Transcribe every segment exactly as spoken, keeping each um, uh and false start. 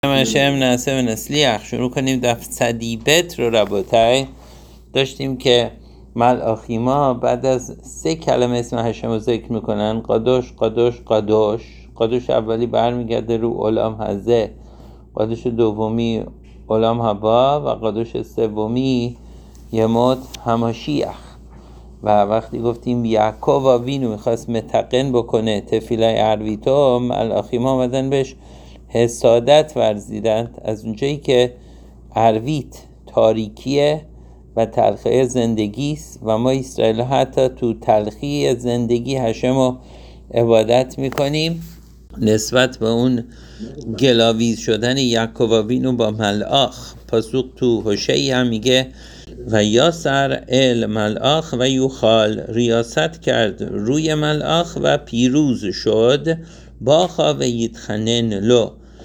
همشه ناسه و نسلیخ شروع کنیم دفع صدیبت رو ربوتای. داشتیم که ملآخیما بعد از سه کلمه اسم هشم رو ذکر میکنن، قادوش قادوش قادوش. قادوش اولی برمیگرده رو اولام هزه، قادوش دومی اولام هبا و قادوش سومی یموت هماشیخ. و وقتی گفتیم یعقوب و وینو میخواست متقن بکنه تفیلای عرویتو، ملآخیما آمدن بهش حسادت ورزیدند از اونجایی که عرویت تاریکیه و تلخی زندگی است و ما اسرائیل حتی تو تلخی زندگی هشم رو عبادت میکنیم نسبت به اون گلاویز شدن یعقوب وینو با ملآخ. پاسوق تو هوشعی هم میگه و یاسر ال ملآخ و یوخال، ریاست کرد روی ملآخ و پیروز شد. باخا و یتخنن لو،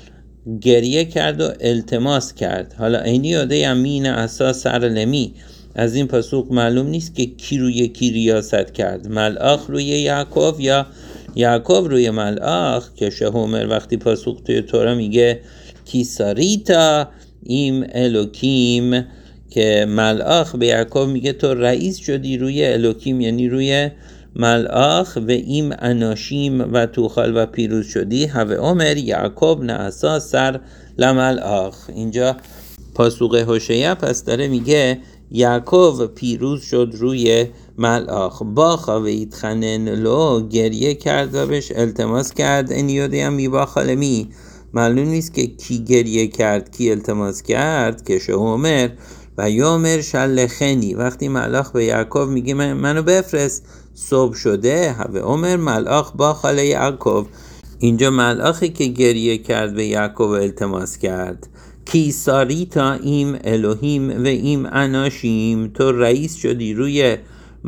گریه کرد و التماس کرد. حالا اینی یاده یمین عصا سر لمی، از این پاسوق معلوم نیست که کی روی کی ریاست کرد، ملآخ روی یعقوب یا یعقوب روی ملآخ. که شهومر وقتی پاسوق توی تورا میگه کی ساریتا ایم الوکیم، که ملآخ به یعقوب میگه تو رئیس شدی روی الوکیم، یعنی روی ملآخ، و ایم اناشیم و توخال و پیروز شدی. هوه عمر یعقوب نعسا سر لملآخ. اینجا پاسوق هوشعیه پس داره میگه یعقوب پیروز شد روی ملآخ. باخا و یتخنن لو، گریه کرد و بهش التماس کرد. این یاده هم میباخالمی، معلوم نیست که کی گریه کرد کی التماس کرد. که شهومر و یومر شلخنی، وقتی ملآخ به یعقوب میگه من منو بفرست صبح شده. هوه عمر ملآخ با خاله یعقوب، اینجا ملآخی که گریه کرد به یعقوب التماس کرد. کی ساریتا ایم الوهیم و ایم اناشیم، تو رئیس شدی روی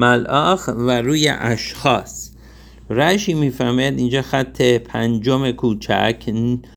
ملآخ و روی اشخاص. رشی میفهمد اینجا خط پنجم کوچک،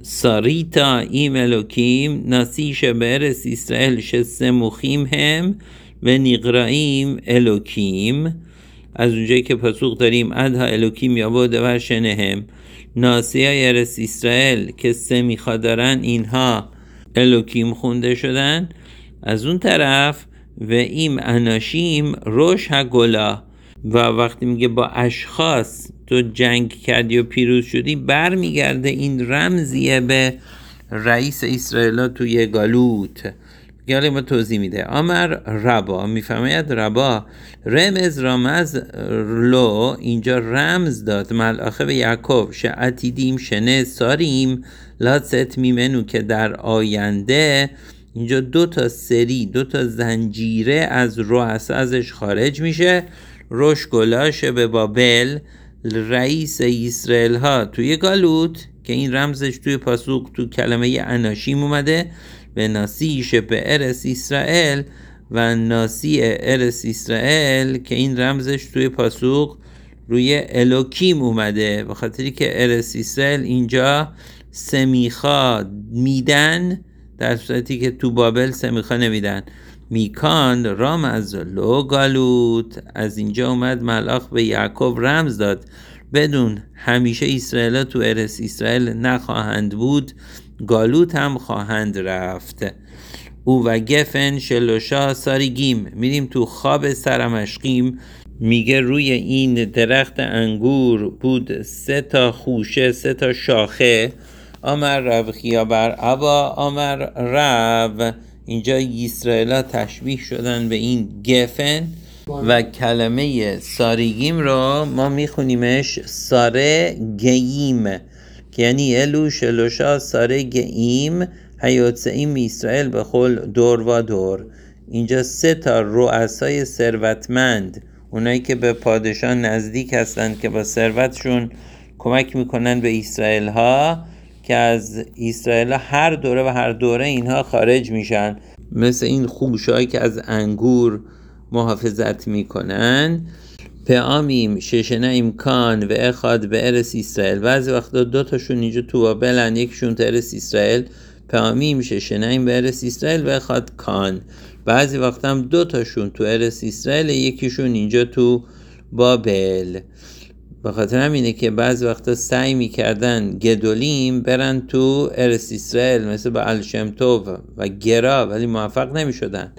ساریتا ایم الوکیم ناسیش برس اسرائیل شسه مخیم هم و نیقرائیم الوکیم. از اونجایی که پاسوق داریم ادها الوکیم یا بوده و شنهم، ناسی های ارس اسرائیل که سمیخا دارن اینها الوکیم خونده شدن. از اون طرف و ایم اناشیم روش ها گلا، و وقتی میگه با اشخاص تو جنگ کردی و پیروز شدی، بر میگرده این رمزیه به رئیس اسرائیل توی گالوت. گالی ما توضیح میده. آمر ربا، میفهمید ربا رمز رمز لو، اینجا رمز داد ملآخ به یعقوب شعتیدیم شنه ساریم لاتست میمنو، که در آینده اینجا دو تا سری دو تا زنجیره از رؤسا ازش خارج میشه. روش گلاشه به بابل، رئیس اسرائیل ها توی گالوت، که این رمزش توی پاسوق تو کلمه اناشیم اومده، به ناسیش به ارس اسرائیل و ناسی ارس اسرائیل، که این رمزش توی پاسوق روی الوکیم اومده، به خاطری که ارس اسرائیل اینجا سمیخا میدن، در صورتی که تو بابل سمیخا نمیدن. میکان رام از لو گالوت، از اینجا اومد ملآخ به یعقوب رمز داد بدون همیشه اسرائیل تو ارس اسرائیل نخواهند بود، گالوت هم خواهند رفت. او و گفن شلوشا ساریگیم، میریم تو خواب سرمشقیم، میگه روی این درخت انگور بود سه تا خوشه سه تا شاخه. آمر رب خیابر ابا آمر رب، اینجا اسرائیل ها تشبیه شدن به این گفن، و کلمه ساریگیم رو ما میخونیمش ساره گیم، که یعنی الو شلوشا ساره گیم حیاتسئیم اسرائیل به خل دور و دور. اینجا سه تا رؤسای ثروتمند، اونایی که به پادشاه نزدیک هستند که با ثروتشون کمک میکنن به اسرائیل ها، که از اسرائیل هر دوره و هر دوره اینها خارج میشن، مثل این خوشهایی که از انگور محافظت میکنن. پیامیم ششنه امکان و اخاد به ارس اسرائیل، بعضی وقتا دو تاشون اینجا تو بابلن، یکشون تو ارس اسرائیل. پیامیم ششنه ام به ارس اسرائیل و اخاد کان، بعضی وقتا هم دو تاشون تو ارس اسرائیل، یکیشون اینجا تو بابل. به خاطر همینه که بعض وقتا سعی میکردن گدولیم برن تو ارس اسرائیل مثل با الشمتوف و گرا، ولی موفق نمیشدن.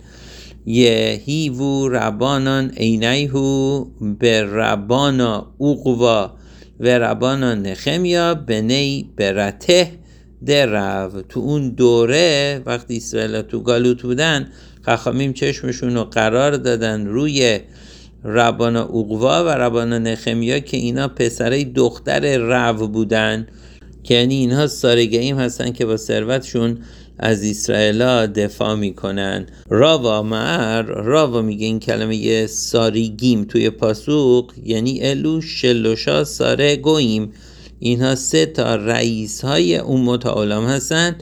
یهیو ربانان عینیهو به ربانا اوقوا و ربانا نخمیا بنی برته درو. تو اون دوره وقتی اسرائیل تو گالوت بودن، خخامیم چشمشون رو قرار دادن روی ربانا اوقوا و ربانا نخمیا که اینا پسرای دختر رو بودن، که یعنی اینها سارگیم هستن که با ثروتشون از اسرائیل دفاع میکنن. راوا مر راوا میگه این کلمه ساریگیم توی پاسوق یعنی الو شلوشا ساره گویم، اینها سه تا رئیس های امت عالم هستن،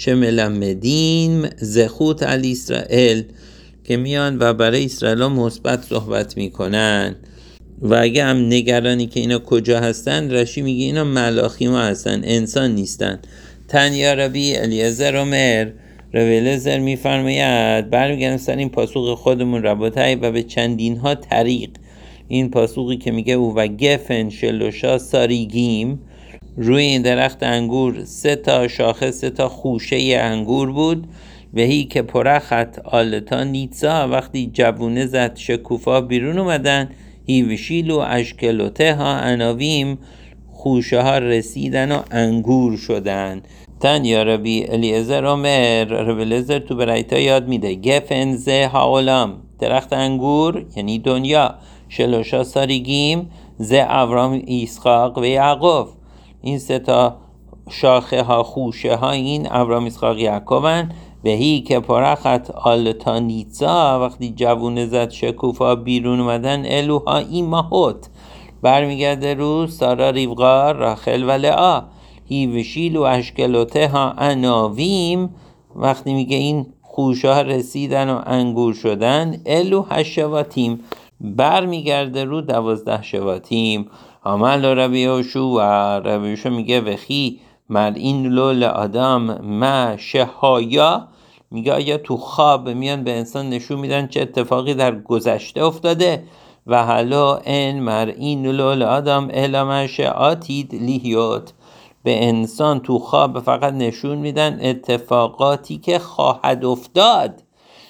شملمدین زخوت علی اسرائیل، که میان و برای اسرائیل مثبت صحبت میکنن. و اگه هم نگرانی که اینا کجا هستن، رشی میگه اینا ملاخیم هستن، انسان نیستن. تنیا ربی الیعزر عمر، ربی الیعزر میفرماید برمیگردم سر این پاسوق خودمون رباطی و به چندین ها طریق. این پاسوقی که میگه او و گفن شلوشا ساریگیم، روی این درخت انگور سه تا شاخه سه تا خوشه انگور بود. و هی که پرخت آلتا نیتزا، وقتی جوونه زد شکوفا بیرون اومدن، هی وشیل و اشکلوته ها اناویم، خوشه ها رسیدن و انگور شدن. تن یا ربی الیعزر عمر، ربی الیعزر تو برایتا یاد میده گفن زه هاولام، درخت انگور یعنی دنیا، شلوشا ساریگیم زه ابرام ایسخاق و یعقوب، این سه تا شاخه ها خوشه ها این ابرام ایسخاق یعقوبن. و هی که پرخت آلتا نیتزا، وقتی جوونه زد شکوفا بیرون اومدن، الوها ایماهوت، برمیگرده رو سارا ریوغا راخل و لعا. هی وشیل و اشکلوته ها اناویم، وقتی میگه این خوشه ها رسیدن و انگور شدن، الو هشواتیم، برمیگرده رو دوازده شواتیم. عمل ربی یوشوع، ربی یوشوع میگه وخی مر این لول آدم ما شهایا، میگه آیا تو خواب میان به انسان نشون میدن چه اتفاقی در گذشته افتاده؟ و حالا ان مر این لول آدم الا شعاتید لیهیوت، به انسان تو خواب فقط نشون میدن اتفاقاتی که خواهد افتاد.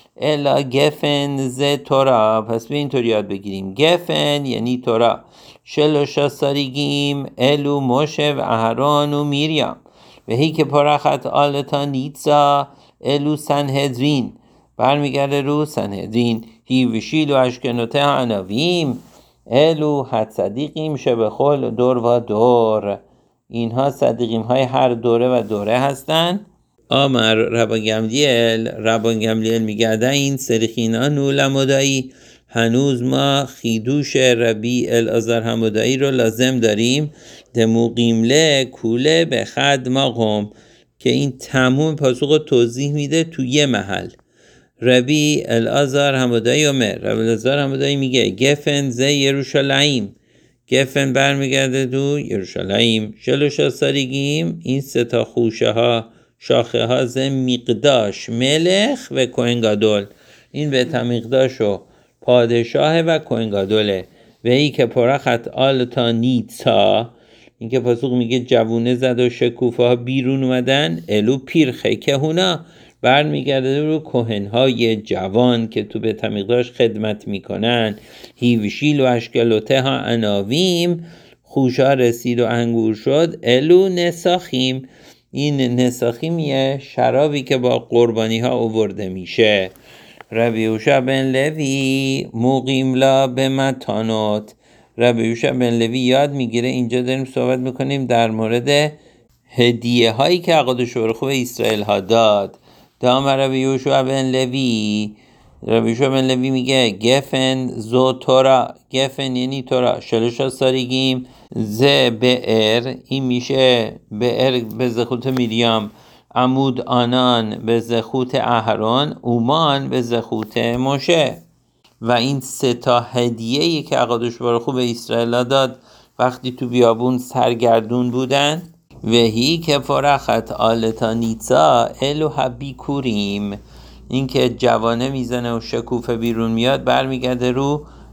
الا گفن ز تورا، پس به اینطور یاد بگیریم گفن یعنی تورا، شلوشا ساریگیم الو موشه و اهران و میریام، و هی که پرخت آلتا نیتزا الو سنهدرین، برمیگرده رو سنهدرین. هی وشیل و اشکنوته اناویم الو حد صدیقیم شبه خل دور و دور، اینها صدیقیم های هر دوره و دوره هستن. آمر ربان گملیل، ربان گملیل میگه این سرخینا نول مدایی، هنوز ما خیدوش ربی الازر همودایی رو لازم داریم، دموقیمله کوله به خد ما قم، که این تموم پاسوق توضیح میده تو یه محل. ربی الازر همودایی عمر، ربی الازر همودایی میگه گفن زه یروشلایم، گفن برمیگرده تو یروشلایم، شلوشا ساریگیم این سه تا خوشه ها شاخه ها زه میقداش ملخ و کوهن گادول، این به تمیقداش و پادشاه و کوهن گادوله. و ای که پرخت آلتا نیتسا، این که پاسوق میگه جوونه زد و شکوفه ها بیرون اومدن، الو پیرخه که هونا، برمیگرده رو کوهنهای جوان که تو به تمیقداش خدمت میکنن. هیوشیل و اشکلوته ها اناویم، خوشا رسید و انگور شد، الو نساخیم، این نساخیمیه شرابی که با قربانی ها آورده میشه. ربی یوشع بن لوی مقیم لا به متانوت، ربی یوشع بن لوی یاد میگیره، اینجا داریم صحبت میکنیم در مورد هدیه هایی که عقادش برخو به اسرائیل ها داد. دام ربی یوشع بن لوی، ربی یوشع بن لوی میگه گفن زو تورا، گفن یعنی تورا، شلوشا ساریگیم ز بئر، این میشه بئر به زخوت میریام، عمود آنان به زخوت اهرون، اومان به زخوت موشه. و این سه تا هدیه‌ای که عقادش برخو به اسرائیل داد وقتی تو بیابون سرگردون بودن، وهی که فرخت آلتا نیتزا الو حبی کوریم، این که جوانه میزنه و شکوفه بیرون میاد، برمیگرده رو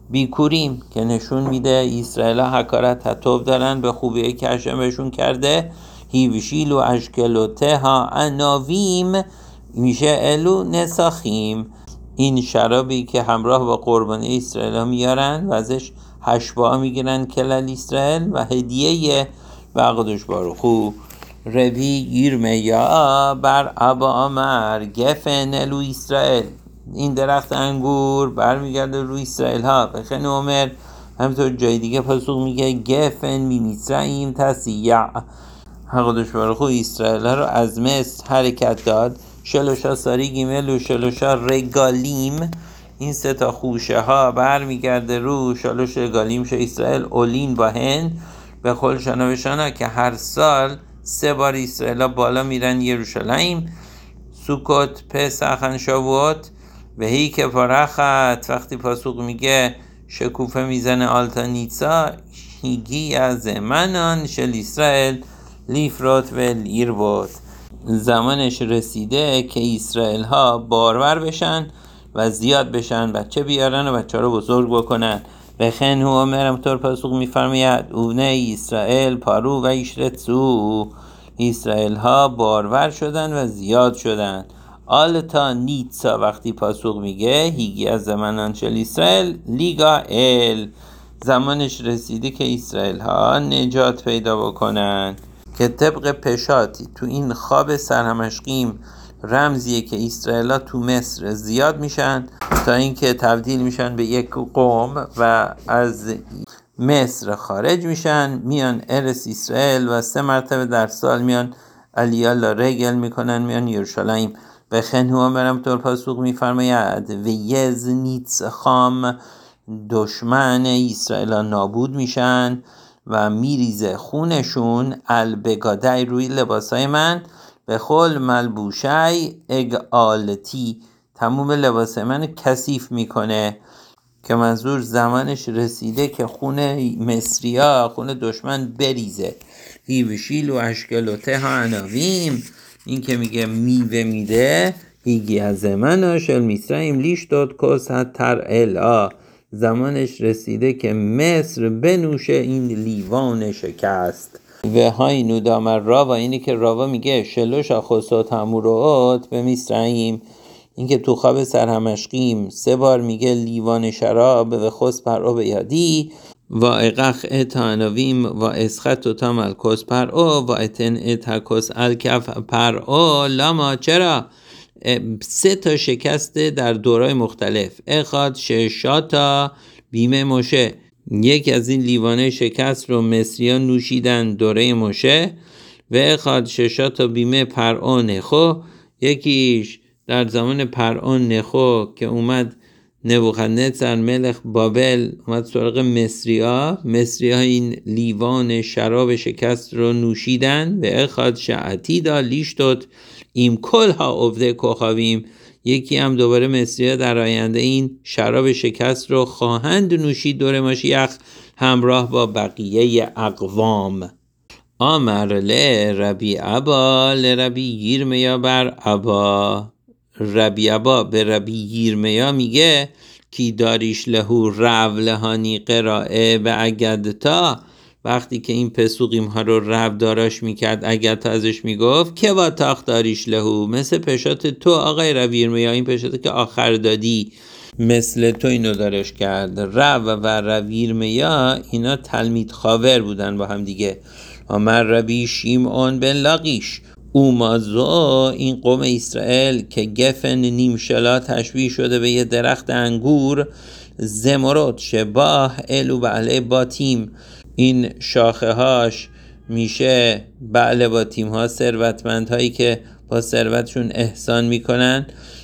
بیکوریم که نشون میده اسرائیل ها حکارت حتوب دارن به خوبی که هشم بهشون کرده. هیوشیل و اشکلوته ها اناویم میشه الو نساخیم، این شرابی که همراه با قربانی اسرائیل ها میارن و ازش هشبا میگیرن کلل اسرائیل و هدیه بقدوش باروخو. روی یرمیا بر ابا آمر گفن الو اسرائیل، این درخت انگور برمیگرده روی اسرائیل ها. بخن عمر همینطور جای دیگه پاسخ میگه گفن می میسرائیم تسیع، حقدش برخو اسرائیل ها رو از مصر حرکت داد. شلوشا ساری گیمل و شلوشا رگالیم، این سه تا خوشه ها برمیگرده رو شلوش رگالیم شه اسرائیل اولین با هن به خل شانا بشانا، که هر سال سه بار اسرائیل ها بالا میرن یروشلایم. سوکوت پسخن شاووت و هی که پارخت، وقتی پاسوق میگه شکوفه میزنه آلتانیتسا هیگی از منان شل اسرائیل لیفروت و لیربوت، زمانش رسیده که اسرائیل ها بارور بشن و زیاد بشن، بچه بیارن و بچه رو بزرگ بکنن. بخن هو مرم طور پاسوق میفرمید اونه اسرائیل پارو و ایشرتسو، اسرائیل ها بارور شدن و زیاد شدن. آلتا نیتسا وقتی پاسوق میگه هیگی از زمانان شل اسرائیل لیگا ال، زمانش رسیده که اسرائیل ها نجات پیدا بکنن. که طبق پشاتی تو این خواب سرهمشقیم رمزیه که اسرائیل ها تو مصر زیاد میشن تا اینکه تبدیل میشن به یک قوم و از مصر خارج میشن، میان ارس اسرائیل و سه مرتبه در سال میان علیالا رگل میکنن، میان یروشلایم. به خنهو مرم طور پاسوق میفرماید و یز نیتس خام، دشمن اسرائیل ها نابود میشن و میریزه خونشون البگادای روی لباسای من به خل ملبوشای اگالتی، تموم لباسای من کثیف میکنه، که منظور زمانش رسیده که خون مصریا خون دشمن بریزه. هیوشیل و اشکلوته ها اناویم، این که میگه میوه میده هیگی از من شل میسرائیم لیش داد کس تر الا، زمانش رسیده که مصر بنوشه این لیوان شکست. و های نودامر راوا، اینی که راوا میگه شلوش خصوت هموروات به میسرائیم، این که تو خواب سرهمشقیم سه بار میگه لیوان شراب و خص پرعو به یادی و اقخ اتانویم و اسخط و تامل کس پرعو و اتن اتکس الکف پرعو لاما، چرا؟ سه تا شکسته در دورای مختلف. اخاد ششاتا بیمه موشه، یک از این لیوانه شکست رو مصریان نوشیدن دوره موشه. و اخاد ششاتا بیمه پرعو نخو، یکیش در زمان پرعو نخو که اومد نبوخدنصر ملک بابل اومد سراغ مصریا، مصریا این لیوان شراب شکست رو نوشیدن. و اخاد شعتی دا لیشتوت ایم کل ها افده کوخاویم، یکی هم دوباره مصریا در آینده این شراب شکست رو خواهند نوشید دور ماشیخ همراه با بقیه اقوام. آمر له ربی ابا لربی یرمیا بر ابا، ربی ابا به ربی یرمیا میگه کی داریش لهو رو لهانی قرائه و اگدتا، وقتی که این پسوقیم ها رو رو داراش میکرد اگدتا ازش میگفت که با تاخت داریش لهو، مثل پشات تو آقای ربی یرمیا، این پشاتی که آخر دادی مثل تو اینو دارش کرد. رو و ربی یرمیا اینا تلمید خاور بودن با هم دیگه. آمر ربی شیمعون بن لاقیش اومازو، این قوم اسرائیل که گفن نیمشلا تشبیه شده به یه درخت انگور، زمرد شباه الو بعله باتیم، این شاخه هاش میشه بعله باتیم ها، ثروتمند هایی که با ثروتشون احسان میکنن.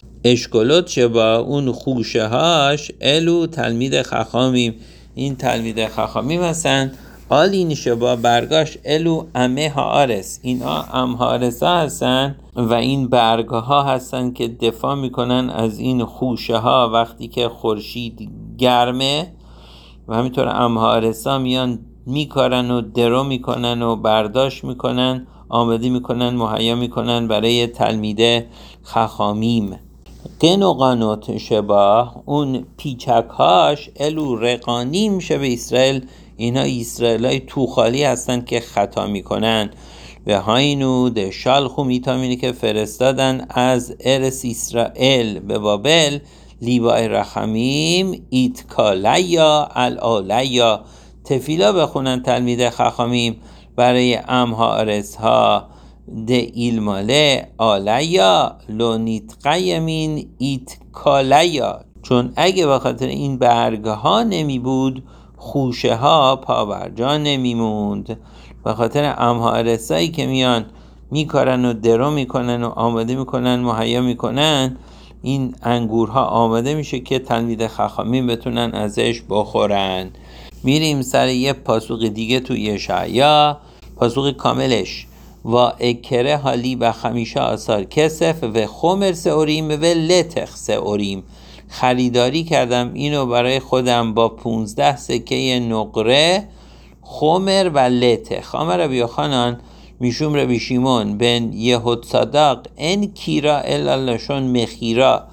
اشکلوت شبا اون خوشه هاش الو تلمید خخامیم، این تلمید خخامیم هستن. آلین شبا برگاش الو امه هارس، اینا امهارس ها هستن و این برگه ها هستن که دفاع میکنن از این خوشه ها وقتی که خورشید گرمه، و همینطور امهارس ها میان میکارن و درو میکنن و برداشت میکنن، آماده میکنن، مهیا میکنن برای تلمیده خخامیم. قنوقانوت شباه، اون پیچک هاش الو رقانیم شبه اسرائیل، اینا اسرائیل های توخالی هستن که خطا میکنن. و هاینو ده شالخو میتامینی که فرستادن از ارس اسرائیل به بابل، لیبای رخمیم ایتکالیا الالیا، تفیلا بخونن تلمید خخامیم برای امها ارس ها ده ایلماله آلیا لونیت قیمین ایت کالیا، چون اگه به خاطر این برگ ها نمی بود خوشه ها پابرجا نمی موند. به خاطر امها ارسایی که میان میکارن و درو میکنن و آماده میکنن مهیا میکنن، این انگورها آماده میشه که تلمید خخامین بتونن ازش بخورن. میریم سر یه پاسوق دیگه تو یشعیا، پاسوق کاملش: و اکره حالی و خمیشه آثار کسف و خمر سئوریم و لتخ سئوریم، خریداری کردم اینو برای خودم با پونزده سکه نقره خمر و لتخ. خامر ربی یوحنان میشوم ربی شیمون بن یهود صداق ان کیرا الا لشون مخیرا،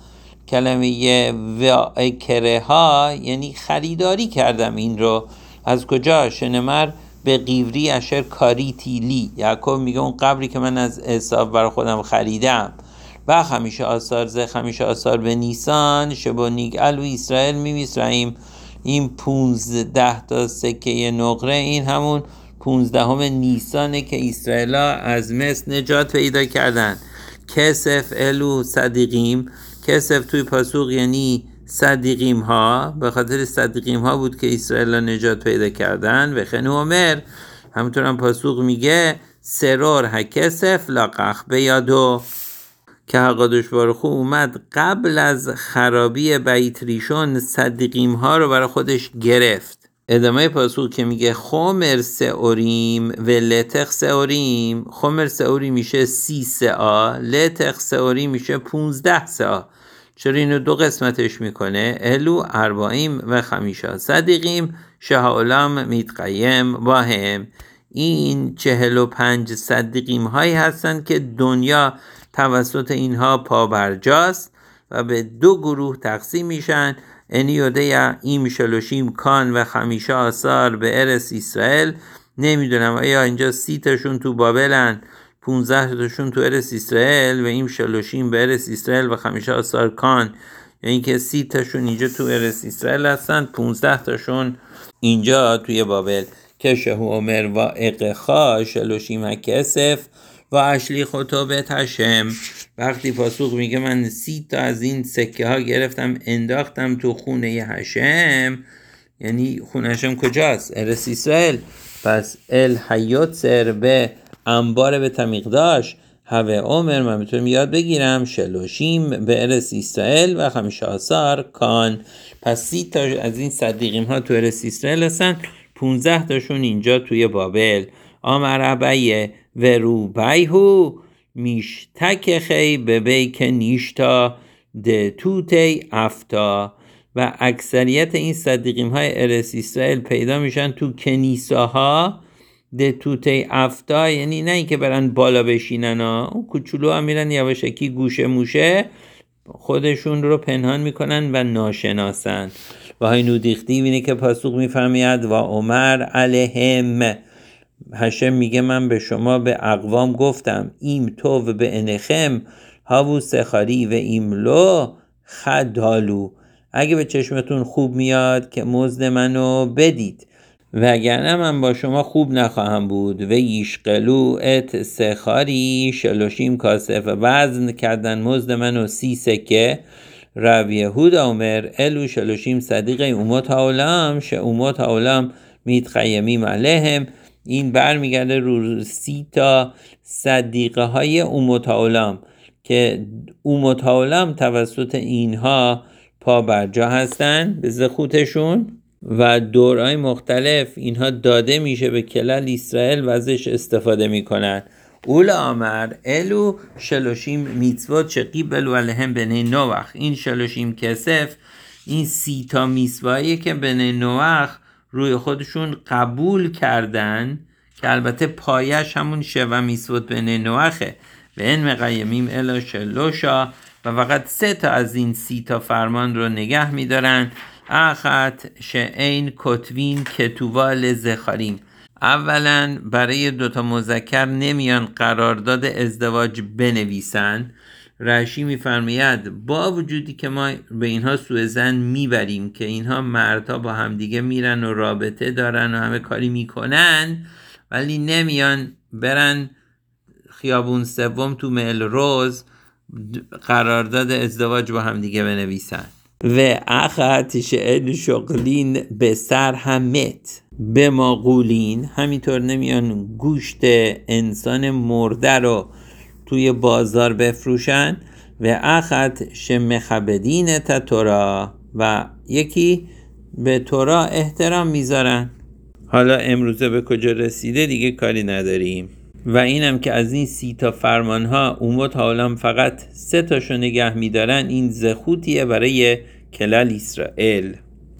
کلمه و اکره ها یعنی خریداری کردم این رو. از کجا؟ شنمر به قیوری اشر کاری تیلی، یعقوب میگه اون قبری که من از عیسی برای خودم خریدم. و خمیشه آثار زه خمیشه آثار به نیسان شبا نیگ الو اسرائیل میمیسرائیم، این پونزده تا سکه نقره این همون پونزدهم نیسانه که اسرائیل از مصر نجات پیدا کردن. کسف الو صدیقیم، کسف توی پاسوق یعنی صدیقیم ها، به خاطر صدیقیم ها بود که اسرائیل نجات پیدا کردن. و خنو عمر همونطور هم پاسوق میگه سرور هکسف لاقخ بیادو، که حقادش بارخو اومد قبل از خرابی بیت ریشون صدیقیم ها رو برای خودش گرفت. ادامه پاسوق که میگه خمر سئوریم و لتخ سئوریم، خمر سئوری میشه سی سا، لتخ سئوری میشه پونزده سا. چرا اینو دو قسمتش میکنه؟ الو اربعیم و خمیشه صدیقیم شهالام میتقیم با هم، این چهل و پنج صدیقیم هایی هستن که دنیا توسط اینها پابرجاست و به دو گروه تقسیم میشن. انیوده ایم شلوشیم کان و خمیشه آثار به ارس اسرائیل. نمیدونم آیا اینجا سی تاشون تو بابلن، پونزده تاشون تو ارس اسرائیل، و این شلوشیم به ارس اسرائیل و خمیشه آثار کان، یعنی که سی تاشون اینجا تو ارس اسرائیل هستن، پونزده تاشون اینجا توی بابل. که شهو عمر و اقخا شلوشیم هکسف و اشلی خطابت هشم، وقتی پاسوق میگه من سی تا از این سکه ها گرفتم انداختم تو خونه هشم، یعنی خونه هشم کجاست؟ ارس اسرائیل. پس ال حیات سر به انبار به تمیقداش هوه عمر، من میتونم یاد بگیرم شلوشیم به ارس اسرائیل و خمیشه آثار کان. پس سی تا از این صدیقیم ها تو ارس اسرائیل هستن، پونزده تاشون اینجا توی بابل. آمر ابیه و رو بیهو میشتک خی به بی که نیشتا ده توتی افتا، و اکثریت این صدیقیم های ارس اسرائیل پیدا میشن تو کنیساها ده توتی افتا، یعنی نه این که برن بالا بشینن ها، اون کوچولو هم میرن یواشکی گوشه موشه خودشون رو پنهان میکنن و ناشناسن. و های نودیختی بینه که پاسوق میفرمید و عمر علیهم، هشم میگه من به شما به اقوام گفتم ایم تو و به انخم هاوو سخاری و ایملو خدالو، اگه به چشمتون خوب میاد که مزد منو بدید، وگرنه من با شما خوب نخواهم بود. و یشقلو ات سخاری شلوشیم کاسف، و وزن کردن مزد منو سی سکه. رب یهودا عمر الو شلوشیم صدیق اومات هاولام شه اومات هاولام میتخیمیم علیهم، این بر میگرده رو سی تا صدیقه های اومات هاولام که اومات هاولام توسط اینها پا برجا هستن به زخوتشون، و دورهای مختلف اینها داده میشه به کلل اسرائیل و ازش استفاده میکنن. اول آمر الو شلوشیم میتوات چقی بلو علیهم بنی نوخ، این شلوشیم کسف این سی تا میتوایی که بنی نوخ روی خودشون قبول کردن، که البته پایش همون شوه میتوات بنی نوخه. و این مقیمیم الا شلوشا و فقط سه تا از این سی تا فرمان رو نگه میدارن. اخت شعین کتوین کتووا لزخاریم. اولا برای دوتا مذکر نمیان قرارداد ازدواج بنویسن. رشی میفرماید با وجودی که ما به اینها سوء ظن میبریم که اینها مردها با همدیگه میرن و رابطه دارن و همه کاری میکنن، ولی نمیان برن خیابون سوم تو ملروز قرارداد ازدواج با همدیگه بنویسن. و اخت شعن شغلین به سر همت به ما قولین، همینطور نمیان گوشت انسان مرده رو توی بازار بفروشن. و اخت شمخبدین تا تورا، و یکی به تورا احترام میذارن. حالا امروزه به کجا رسیده دیگه کاری نداریم. و اینم که از این سی تا فرمان ها اومت حالا فقط سه تاشو نگه میدارن، این زخوتیه برای کلال اسرائیل.